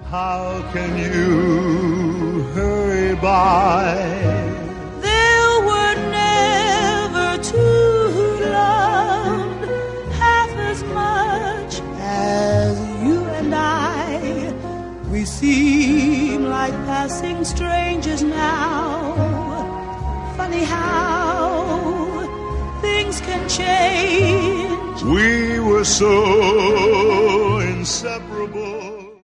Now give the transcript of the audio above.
How can you hurry by? There were never two loved half as much as you and I. We seem like passing strangers now. Funny how things can change. We were so inseparable.